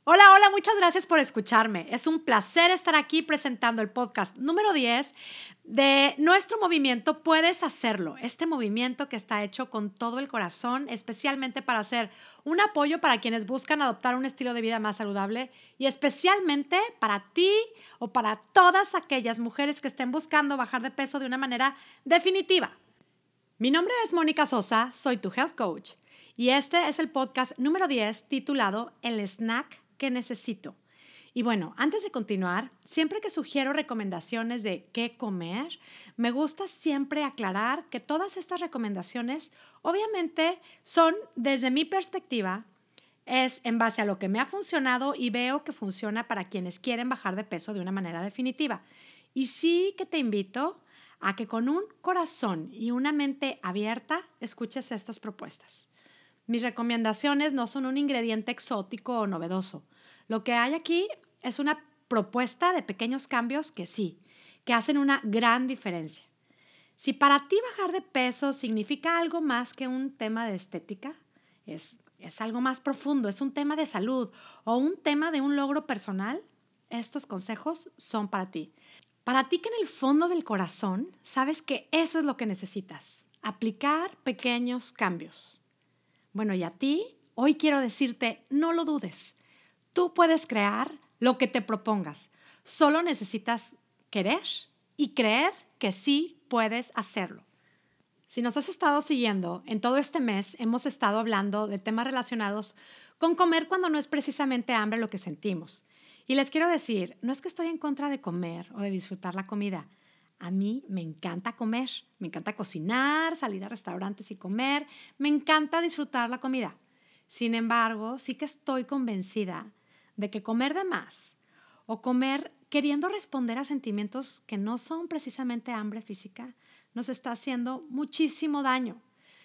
Hola, hola, muchas gracias por escucharme. Es un placer estar aquí presentando el podcast número 10 de nuestro movimiento Puedes Hacerlo. Este movimiento que está hecho con todo el corazón, especialmente para ser un apoyo para quienes buscan adoptar un estilo de vida más saludable y especialmente para ti o para todas aquellas mujeres que estén buscando bajar de peso de una manera definitiva. Mi nombre es Mónica Sosa, soy tu health coach y este es el podcast número 10 titulado El snack que necesito. Y bueno, antes de continuar, siempre que sugiero recomendaciones de qué comer, me gusta siempre aclarar que todas estas recomendaciones obviamente son desde mi perspectiva, es en base a lo que me ha funcionado y veo que funciona para quienes quieren bajar de peso de una manera definitiva. Y sí que te invito a que con un corazón y una mente abierta escuches estas propuestas. Mis recomendaciones no son un ingrediente exótico o novedoso. Lo que hay aquí es una propuesta de pequeños cambios que sí, que hacen una gran diferencia. Si para ti bajar de peso significa algo más que un tema de estética, es algo más profundo, es un tema de salud o un tema de un logro personal, estos consejos son para ti. Para ti que en el fondo del corazón sabes que eso es lo que necesitas, aplicar pequeños cambios. Bueno, y a ti, hoy quiero decirte, no lo dudes. Tú puedes crear lo que te propongas. Solo necesitas querer y creer que sí puedes hacerlo. Si nos has estado siguiendo, en todo este mes hemos estado hablando de temas relacionados con comer cuando no es precisamente hambre lo que sentimos. Y les quiero decir, no es que estoy en contra de comer o de disfrutar la comida. A mí me encanta comer, me encanta cocinar, salir a restaurantes y comer, me encanta disfrutar la comida. Sin embargo, sí que estoy convencida de que comer de más o comer queriendo responder a sentimientos que no son precisamente hambre física nos está haciendo muchísimo daño.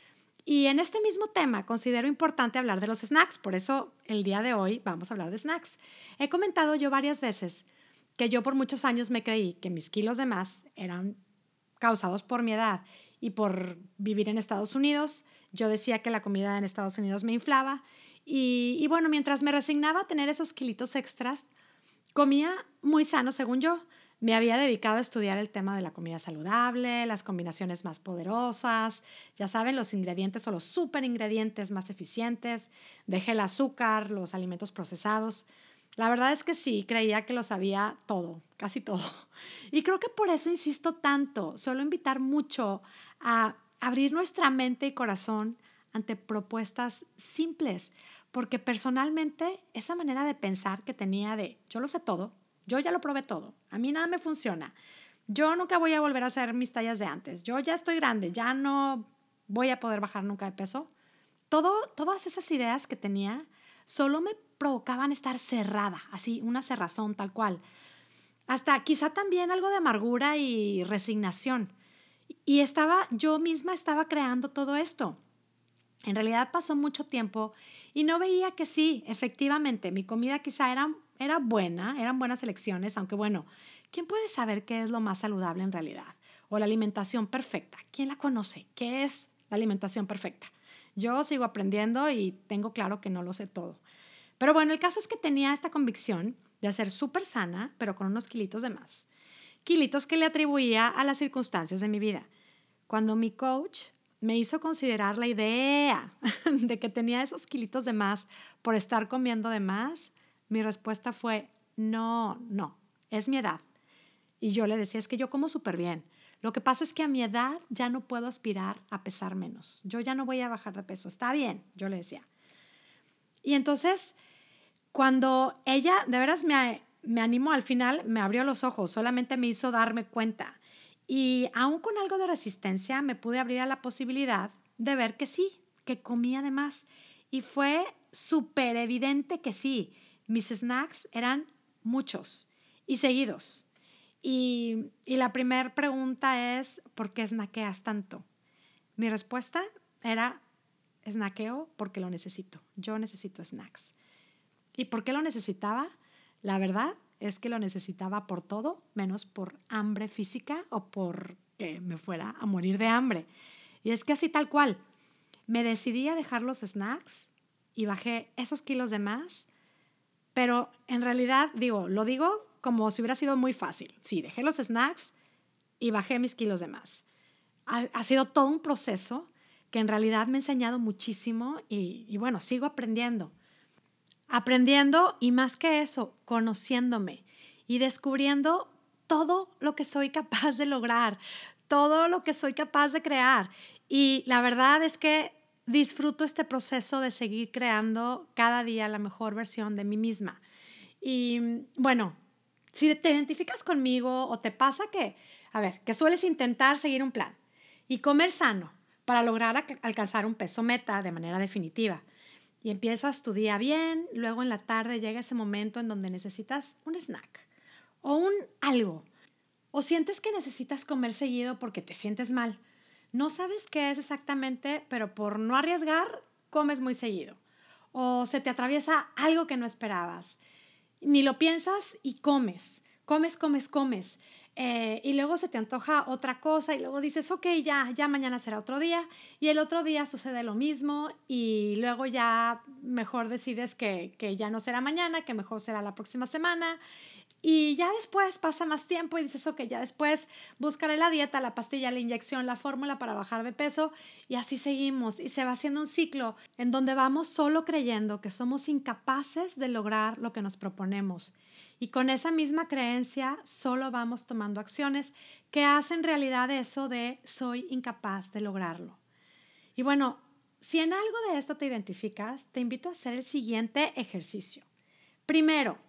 Y en este mismo tema considero importante hablar de los snacks, por eso el día de hoy vamos a hablar de snacks. He comentado yo varias veces que yo por muchos años me creí que mis kilos de más eran causados por mi edad y por vivir en Estados Unidos. Yo decía que la comida en Estados Unidos me inflaba y bueno, mientras me resignaba a tener esos kilitos extras, comía muy sano según yo. Me había dedicado a estudiar el tema de la comida saludable, las combinaciones más poderosas, ya saben, los ingredientes o los super ingredientes más eficientes. Dejé el azúcar, los alimentos procesados. La verdad es que sí, creía que lo sabía todo, casi todo. Y creo que por eso insisto tanto. Suelo invitar mucho a abrir nuestra mente y corazón ante propuestas simples, porque personalmente esa manera de pensar que tenía de yo lo sé todo, yo ya lo probé todo, a mí nada me funciona, yo nunca voy a volver a hacer mis tallas de antes, yo ya estoy grande, ya no voy a poder bajar nunca de peso, todas esas ideas que tenía solo me provocaban estar cerrada, así, una cerrazón tal cual. Hasta quizá también algo de amargura y resignación. Y yo misma estaba creando todo esto. En realidad pasó mucho tiempo y no veía que sí, efectivamente, mi comida quizá era buena, eran buenas elecciones, aunque bueno, ¿quién puede saber qué es lo más saludable en realidad? O la alimentación perfecta. ¿Quién la conoce? ¿Qué es la alimentación perfecta? Yo sigo aprendiendo y tengo claro que no lo sé todo. Pero bueno, el caso es que tenía esta convicción de ser súper sana, pero con unos kilitos de más. Kilitos que le atribuía a las circunstancias de mi vida. Cuando mi coach me hizo considerar la idea de que tenía esos kilitos de más por estar comiendo de más, mi respuesta fue, no, no, es mi edad. Y yo le decía, es que yo como súper bien. Lo que pasa es que a mi edad ya no puedo aspirar a pesar menos. Yo ya no voy a bajar de peso. Está bien, yo le decía. Y entonces, cuando ella, de veras me animó al final, me abrió los ojos, solamente me hizo darme cuenta. Y aún con algo de resistencia, me pude abrir a la posibilidad de ver que sí, que comía de más. Y fue súper evidente que sí, mis snacks eran muchos y seguidos. Y la primera pregunta es, ¿por qué snackeas tanto? Mi respuesta era, snackeo porque lo necesito. Yo necesito snacks. ¿Y por qué lo necesitaba? La verdad es que lo necesitaba por todo, menos por hambre física o por que me fuera a morir de hambre. Y es que así tal cual, me decidí a dejar los snacks y bajé esos kilos de más, pero en realidad, lo digo como si hubiera sido muy fácil. Sí, dejé los snacks y bajé mis kilos de más. Ha sido todo un proceso que en realidad me ha enseñado muchísimo y bueno, sigo aprendiendo. Aprendiendo y más que eso, conociéndome y descubriendo todo lo que soy capaz de lograr, todo lo que soy capaz de crear. Y la verdad es que disfruto este proceso de seguir creando cada día la mejor versión de mí misma. Y bueno, si te identificas conmigo o te pasa que sueles intentar seguir un plan y comer sano para lograr alcanzar un peso meta de manera definitiva y empiezas tu día bien, luego en la tarde llega ese momento en donde necesitas un snack o un algo, o sientes que necesitas comer seguido porque te sientes mal. No sabes qué es exactamente, pero por no arriesgar, comes muy seguido. O se te atraviesa algo que no esperabas. Ni lo piensas y comes. Comes, comes, comes. Y luego se te antoja otra cosa y luego dices, ok, ya mañana será otro día. Y el otro día sucede lo mismo y luego ya mejor decides que ya no será mañana, que mejor será la próxima semana. Y ya después pasa más tiempo y dices, ok, ya después buscaré la dieta, la pastilla, la inyección, la fórmula para bajar de peso y así seguimos. Y se va haciendo un ciclo en donde vamos solo creyendo que somos incapaces de lograr lo que nos proponemos. Y con esa misma creencia solo vamos tomando acciones que hacen realidad eso de soy incapaz de lograrlo. Y bueno, si en algo de esto te identificas, te invito a hacer el siguiente ejercicio. Primero,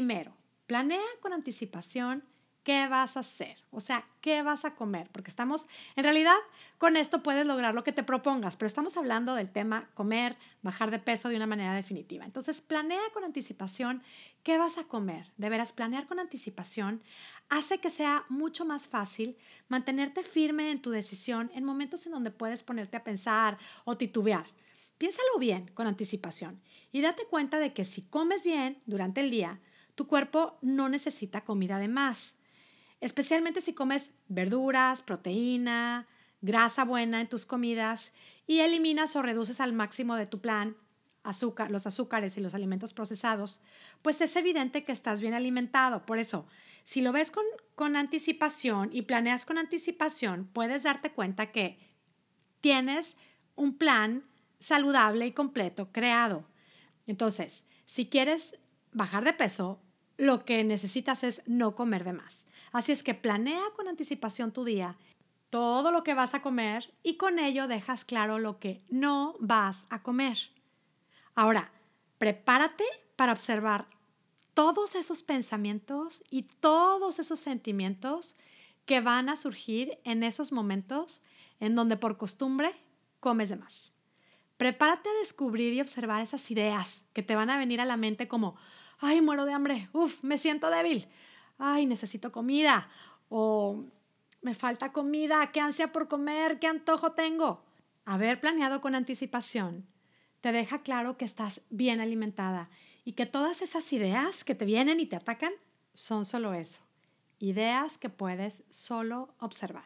planea con anticipación qué vas a hacer, o sea, qué vas a comer, porque en realidad, con esto puedes lograr lo que te propongas, pero estamos hablando del tema comer, bajar de peso de una manera definitiva. Entonces, planea con anticipación qué vas a comer. De veras, planear con anticipación hace que sea mucho más fácil mantenerte firme en tu decisión en momentos en donde puedes ponerte a pensar o titubear. Piénsalo bien con anticipación y date cuenta de que si comes bien durante el día, tu cuerpo no necesita comida de más, especialmente si comes verduras, proteína, grasa buena en tus comidas y eliminas o reduces al máximo de tu plan los azúcares y los alimentos procesados, pues es evidente que estás bien alimentado. Por eso, si lo ves con anticipación y planeas con anticipación, puedes darte cuenta que tienes un plan saludable y completo creado. Entonces, si quieres bajar de peso, lo que necesitas es no comer de más. Así es que planea con anticipación tu día, todo lo que vas a comer y con ello dejas claro lo que no vas a comer. Ahora, prepárate para observar todos esos pensamientos y todos esos sentimientos que van a surgir en esos momentos en donde por costumbre comes de más. Prepárate a descubrir y observar esas ideas que te van a venir a la mente como, ay, muero de hambre, me siento débil, ay, necesito comida, o me falta comida, qué ansia por comer, qué antojo tengo. Haber planeado con anticipación te deja claro que estás bien alimentada y que todas esas ideas que te vienen y te atacan son solo eso, ideas que puedes solo observar.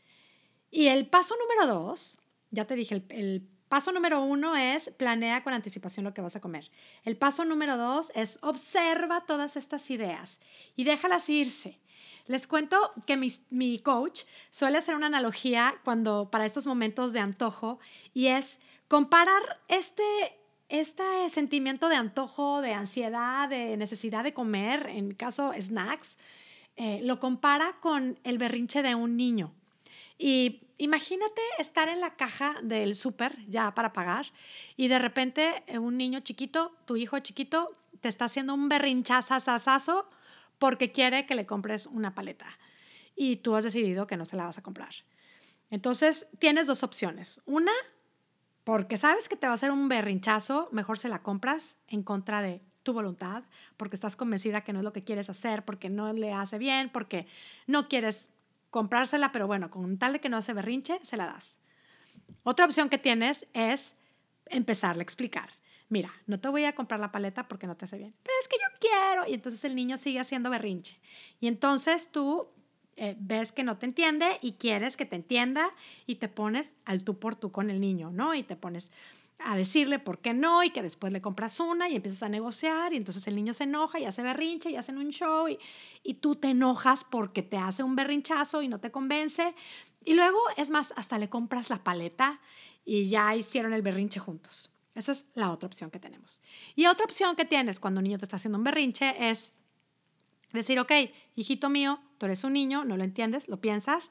Y el paso número 2, ya te dije, el paso número 1 es planea con anticipación lo que vas a comer. El paso número 2 es observa todas estas ideas y déjalas irse. Les cuento que mi coach suele hacer una analogía para estos momentos de antojo y es comparar este sentimiento de antojo, de ansiedad, de necesidad de comer, en mi caso snacks, lo compara con el berrinche de un niño. Y imagínate estar en la caja del súper ya para pagar y de repente un niño chiquito, tu hijo chiquito, te está haciendo un berrinchazazazazo porque quiere que le compres una paleta y tú has decidido que no se la vas a comprar. Entonces tienes dos opciones. Una, porque sabes que te va a hacer un berrinchazo, mejor se la compras en contra de tu voluntad, porque estás convencida que no es lo que quieres hacer, porque no le hace bien, porque no quieres comprársela, pero bueno, con tal de que no hace berrinche, se la das. Otra opción que tienes es empezarle a explicar. Mira, no te voy a comprar la paleta porque no te hace bien, pero es que yo quiero. Y entonces el niño sigue haciendo berrinche. Y entonces tú ves que no te entiende y quieres que te entienda y te pones al tú por tú con el niño, ¿no? Y te pones a decirle por qué no y que después le compras una y empiezas a negociar y entonces el niño se enoja y hace berrinche y hacen un show y tú te enojas porque te hace un berrinchazo y no te convence y luego, es más, hasta le compras la paleta y ya hicieron el berrinche juntos. Esa es la otra opción que tenemos. Y otra opción que tienes cuando un niño te está haciendo un berrinche es decir, ok, hijito mío, tú eres un niño, no lo entiendes, lo piensas,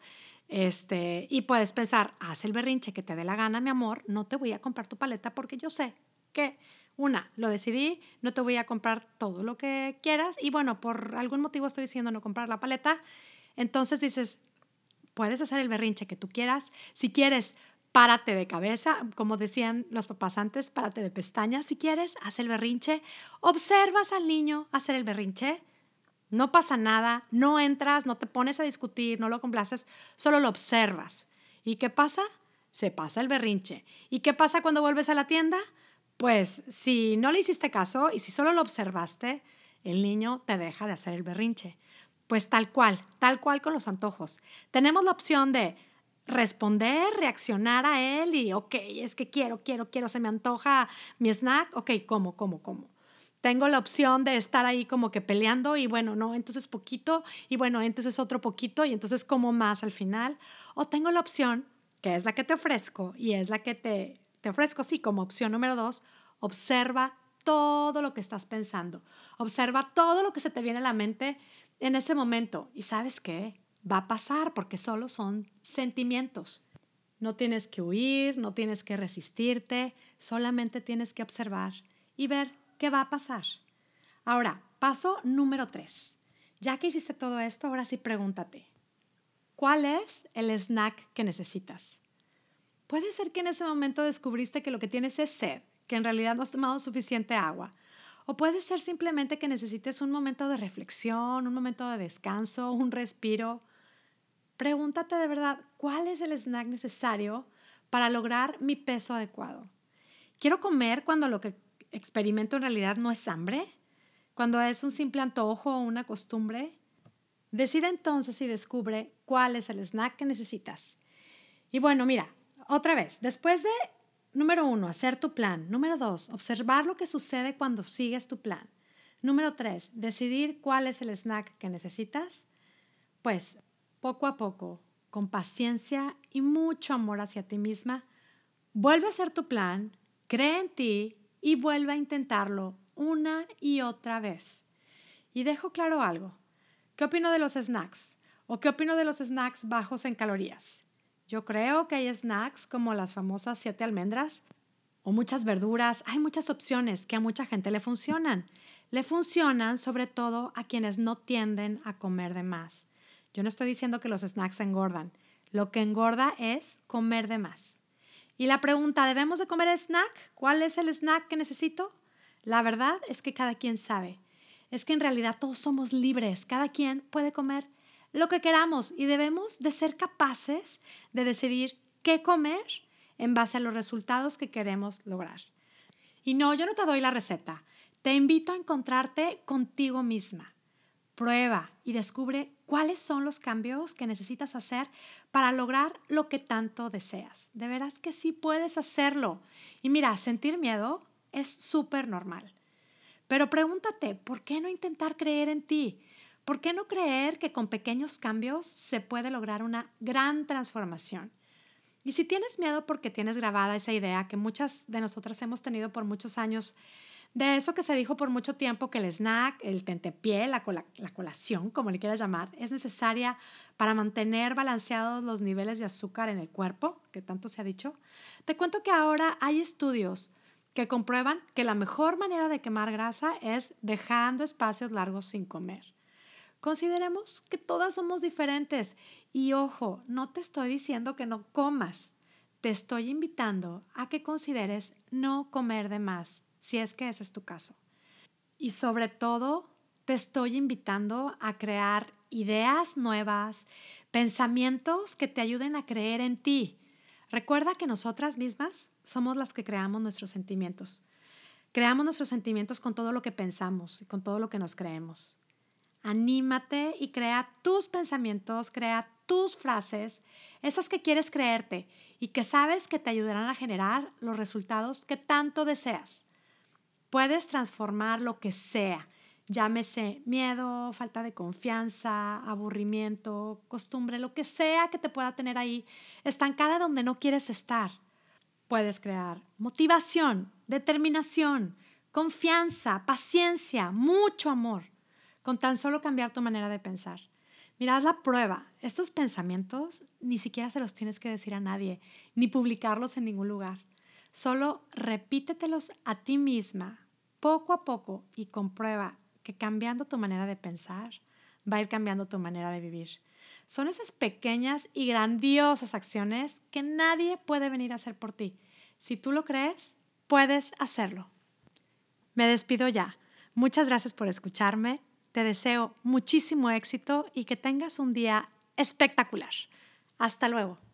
y puedes pensar, haz el berrinche que te dé la gana, mi amor, no te voy a comprar tu paleta porque yo sé que, lo decidí, no te voy a comprar todo lo que quieras y bueno, por algún motivo estoy diciendo no comprar la paleta, entonces dices, puedes hacer el berrinche que tú quieras, si quieres, párate de cabeza, como decían los papás antes, párate de pestañas, si quieres, haz el berrinche, observas al niño hacer el berrinche, no pasa nada, no entras, no te pones a discutir, no lo complaces, solo lo observas. ¿Y qué pasa? Se pasa el berrinche. ¿Y qué pasa cuando vuelves a la tienda? Pues si no le hiciste caso y si solo lo observaste, el niño te deja de hacer el berrinche. Pues tal cual con los antojos. Tenemos la opción de responder, reaccionar a él y, ok, es que quiero, se me antoja mi snack, ok, como. Tengo la opción de estar ahí como que peleando y bueno, no, entonces poquito y bueno, entonces otro poquito y entonces como más al final. O tengo la opción, que es la que te ofrezco y es la que te ofrezco, sí, como opción número 2, observa todo lo que estás pensando. Observa todo lo que se te viene a la mente en ese momento. ¿Y sabes qué? Va a pasar porque solo son sentimientos. No tienes que huir, no tienes que resistirte, solamente tienes que observar y ver qué va a pasar. Ahora, paso número 3. Ya que hiciste todo esto, ahora sí pregúntate, ¿cuál es el snack que necesitas? Puede ser que en ese momento descubriste que lo que tienes es sed, que en realidad no has tomado suficiente agua. O puede ser simplemente que necesites un momento de reflexión, un momento de descanso, un respiro. Pregúntate de verdad, ¿cuál es el snack necesario para lograr mi peso adecuado? ¿Quiero comer cuando lo que experimento en realidad no es hambre? ¿Cuando es un simple antojo o una costumbre? Decide entonces y descubre cuál es el snack que necesitas. Y bueno, mira, otra vez, después de, número 1, hacer tu plan. Número 2, observar lo que sucede cuando sigues tu plan. Número 3, decidir cuál es el snack que necesitas. Pues poco a poco, con paciencia y mucho amor hacia ti misma, vuelve a hacer tu plan, cree en ti y vuelve a intentarlo una y otra vez. Y dejo claro algo. ¿Qué opino de los snacks? ¿O qué opino de los snacks bajos en calorías? Yo creo que hay snacks como las famosas 7 almendras o muchas verduras. Hay muchas opciones que a mucha gente le funcionan. Le funcionan sobre todo a quienes no tienden a comer de más. Yo no estoy diciendo que los snacks engordan. Lo que engorda es comer de más. Y la pregunta, ¿debemos de comer snack? ¿Cuál es el snack que necesito? La verdad es que cada quien sabe. Es que en realidad todos somos libres. Cada quien puede comer lo que queramos y debemos de ser capaces de decidir qué comer en base a los resultados que queremos lograr. Y no, yo no te doy la receta. Te invito a encontrarte contigo misma. Prueba y descubre cuáles son los cambios que necesitas hacer para lograr lo que tanto deseas. De veras que sí puedes hacerlo. Y mira, sentir miedo es súper normal. Pero pregúntate, ¿por qué no intentar creer en ti? ¿Por qué no creer que con pequeños cambios se puede lograr una gran transformación? Y si tienes miedo porque tienes grabada esa idea que muchas de nosotras hemos tenido por muchos años, de eso que se dijo por mucho tiempo que el snack, el tentepié, la colación, como le quieras llamar, es necesaria para mantener balanceados los niveles de azúcar en el cuerpo, que tanto se ha dicho, te cuento que ahora hay estudios que comprueban que la mejor manera de quemar grasa es dejando espacios largos sin comer. Consideremos que todas somos diferentes y ojo, no te estoy diciendo que no comas, te estoy invitando a que consideres no comer de más, si es que ese es tu caso. Y sobre todo, te estoy invitando a crear ideas nuevas, pensamientos que te ayuden a creer en ti. Recuerda que nosotras mismas somos las que creamos nuestros sentimientos. Creamos nuestros sentimientos con todo lo que pensamos y con todo lo que nos creemos. Anímate y crea tus pensamientos, crea tus frases, esas que quieres creerte. y que sabes que te ayudarán a generar los resultados que tanto deseas. Puedes transformar lo que sea, llámese miedo, falta de confianza, aburrimiento, costumbre, lo que sea que te pueda tener ahí estancada donde no quieres estar. Puedes crear motivación, determinación, confianza, paciencia, mucho amor, con tan solo cambiar tu manera de pensar. Mira, haz la prueba. Estos pensamientos ni siquiera se los tienes que decir a nadie, ni publicarlos en ningún lugar. Solo repítetelos a ti misma, poco a poco, y comprueba que cambiando tu manera de pensar, va a ir cambiando tu manera de vivir. Son esas pequeñas y grandiosas acciones que nadie puede venir a hacer por ti. Si tú lo crees, puedes hacerlo. Me despido ya. Muchas gracias por escucharme. Te deseo muchísimo éxito y que tengas un día espectacular. Hasta luego.